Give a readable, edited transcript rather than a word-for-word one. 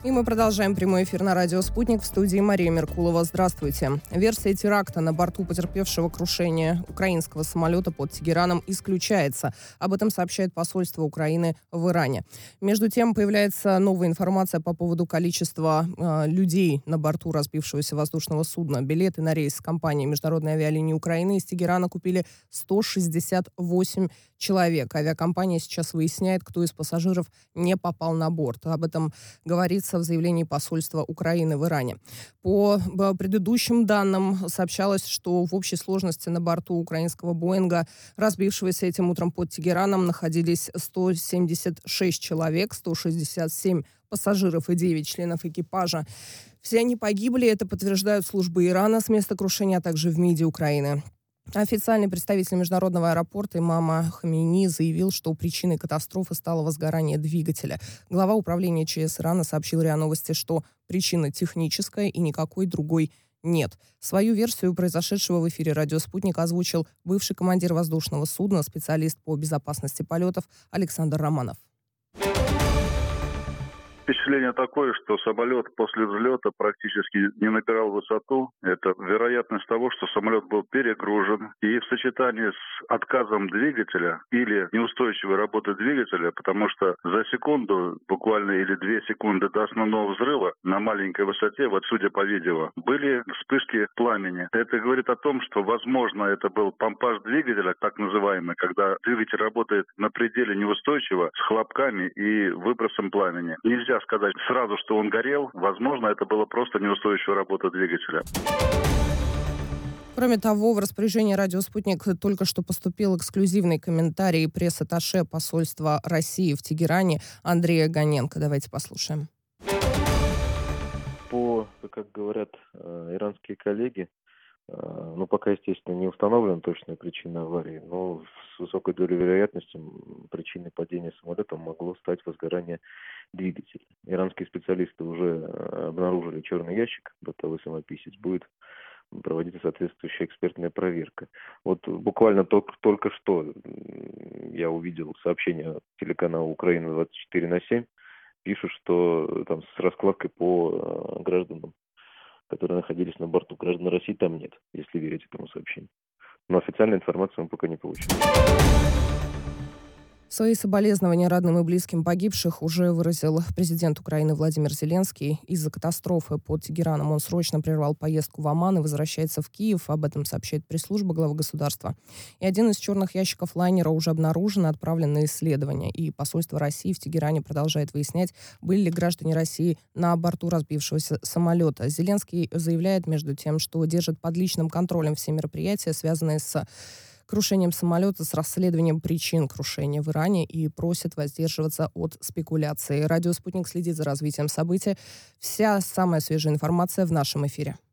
И мы продолжаем прямой эфир на радио «Спутник», в студии Мария Меркулова. Здравствуйте. Версия теракта на борту потерпевшего крушение украинского самолета под Тегераном исключается. Об этом сообщает посольство Украины в Иране. Между тем, появляется новая информация по поводу количества людей на борту разбившегося воздушного судна. Билеты на рейс компании Международной авиалинии Украины из Тегерана купили 168 человек. Авиакомпания сейчас выясняет, кто из пассажиров не попал на борт. Об этом говорится в заявлении посольства Украины в Иране. По предыдущим данным сообщалось, что в общей сложности на борту украинского Боинга, разбившегося этим утром под Тегераном, находились 176 человек, 167 пассажиров и 9 членов экипажа. Все они погибли, это подтверждают службы Ирана с места крушения, а также в МИДе Украины. Официальный представитель международного аэропорта имам Хамейни заявил, что причиной катастрофы стало возгорание двигателя. Глава управления ЧС Ирана сообщил РИА Новости, что причина техническая и никакой другой нет. Свою версию произошедшего в эфире «Радио Спутник» озвучил бывший командир воздушного судна, специалист по безопасности полетов Александр Романов. Впечатление такое, что самолет после взлета практически не набирал высоту. Это вероятность того, что самолет был перегружен. И в сочетании с отказом двигателя или неустойчивой работы двигателя, потому что за секунду, буквально или 2 секунды до основного взрыва на маленькой высоте, вот судя по видео, были вспышки пламени. Это говорит о том, что, возможно, это был помпаж двигателя, так называемый, когда двигатель работает на пределе неустойчиво, с хлопками и выбросом пламени. Нельзя сказать сразу, что он горел. Возможно, это была просто неустойчивая работа двигателя. Кроме того, в распоряжение «Радио Спутник» только что поступил эксклюзивный комментарий пресс-атташе посольства России в Тегеране Андрея Гоненко. Давайте послушаем. Как говорят иранские коллеги, пока, естественно, не установлена точная причина аварии, но с высокой долей вероятности причиной падения самолета могло стать возгорание двигателя. Иранские специалисты уже обнаружили черный ящик, бортовой самописец, будет проводиться соответствующая экспертная проверка. Вот буквально только что я увидел сообщение телеканала «Украина 24/7», пишут, что там с раскладкой по гражданам, которые находились на борту. Граждан России там нет, если верить этому сообщению. Но официальной информации мы пока не получили. Свои соболезнования родным и близким погибших уже выразил президент Украины Владимир Зеленский. Из-за катастрофы под Тегераном он срочно прервал поездку в Оман и возвращается в Киев. Об этом сообщает пресс-служба главы государства. И один из черных ящиков лайнера уже обнаружен и отправлен на исследование. И посольство России в Тегеране продолжает выяснять, были ли граждане России на борту разбившегося самолета. Зеленский заявляет, между тем, что держит под личным контролем все мероприятия, связанные с крушением самолета, с расследованием причин крушения в Иране, и просит воздерживаться от спекуляций. Радио «Спутник» следит за развитием событий. Вся самая свежая информация в нашем эфире.